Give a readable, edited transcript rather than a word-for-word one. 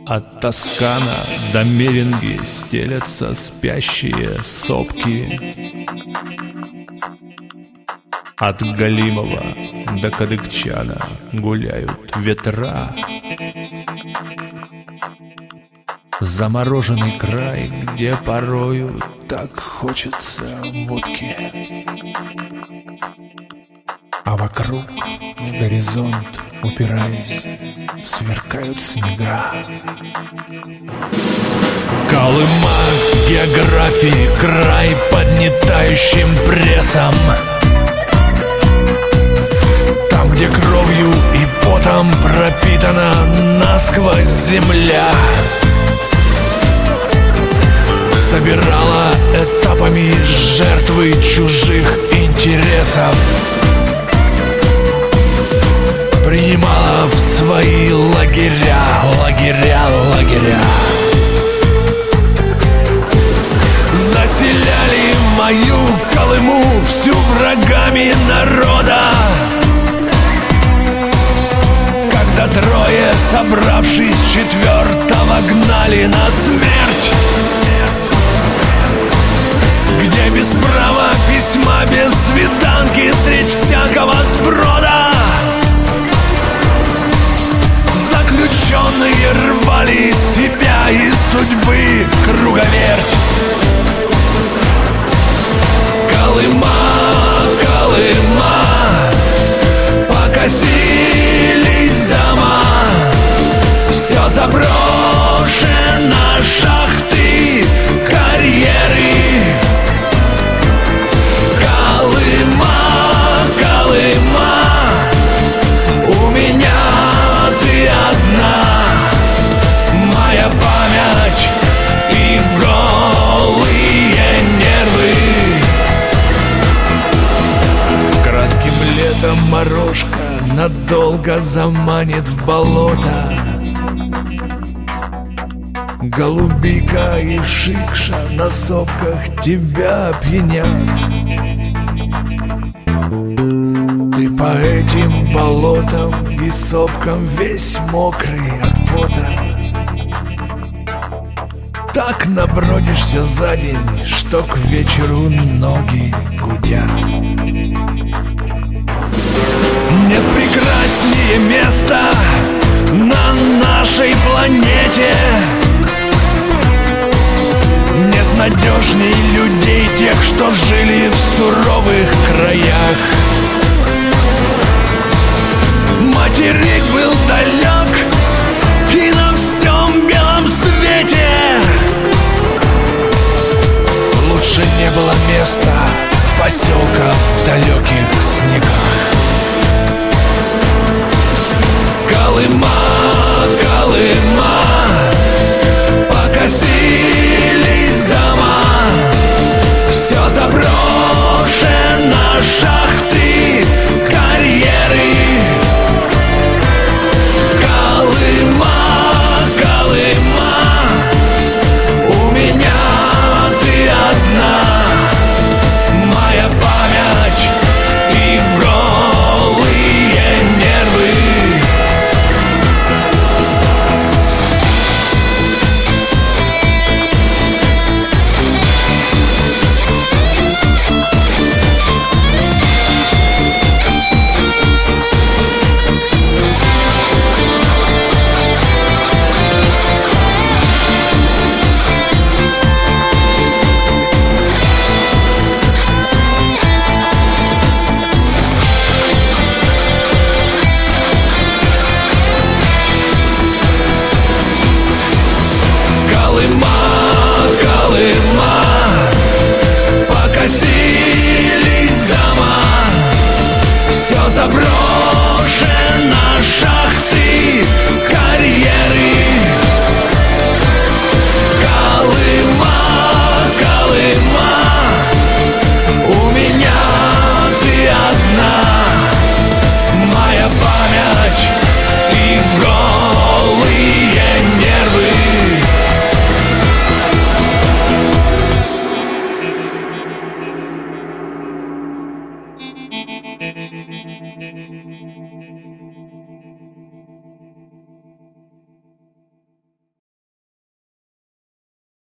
От Тоскана до Меринги стелятся спящие сопки. От Галимова до Кадыкчана гуляют ветра. Замороженный край, где порою так хочется водки, а вокруг, в горизонт упираясь, сверкают снега. Колыма географии, край поднятающим прессом, там, где кровью и потом пропитана насквозь земля, собирала этапами жертвы чужих интересов, принимала в свои лагеря. Заселяли мою Колыму всю врагами народа, когда трое, собравшись четвертого, гнали на смерть, где без права письма, без свиданки, средь всякого сброда заключенные рвали из себя и судьбы круговерть. Колыма, покосились дома, все заброшено, шахты, карьеры. Колыма, у меня ты одна, моя память и голые нервы. Кратким летом морожка надолго заманит в болото, голубика и шикша на сопках тебя опьянят. Ты по этим болотам и сопкам весь мокрый от пота, так набродишься за день, что к вечеру ноги гудят. Нет прекраснее места на нашей планете, нет надежней людей, тех, что жили в суровых краях. Материк был далек, и на всем белом свете лучше не было места, поселка в далеких снегах.